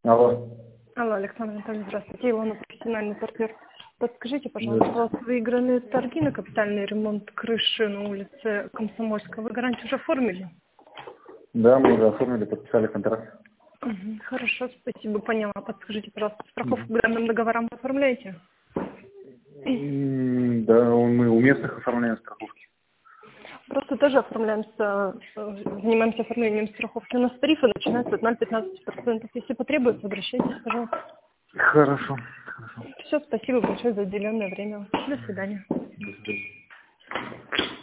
Алло. Алло, Александр Анатольевич, здравствуйте. Илона, профессиональный партнер. Подскажите, пожалуйста, у вас выиграны торги на капитальный ремонт крыши на улице Комсомольская. Вы гарантию уже оформили? Да, мы уже оформили, подписали контракт. Хорошо, спасибо, поняла. Подскажите, пожалуйста, страховку к данным договорам вы оформляете? Да, мы у местных оформляем страховки. Просто тоже оформляемся, занимаемся оформлением страховки. У нас тарифы начинаются от 0,15%. Если потребуется, обращайтесь, пожалуйста. Хорошо. Все, спасибо большое за уделенное время. До свидания. До свидания.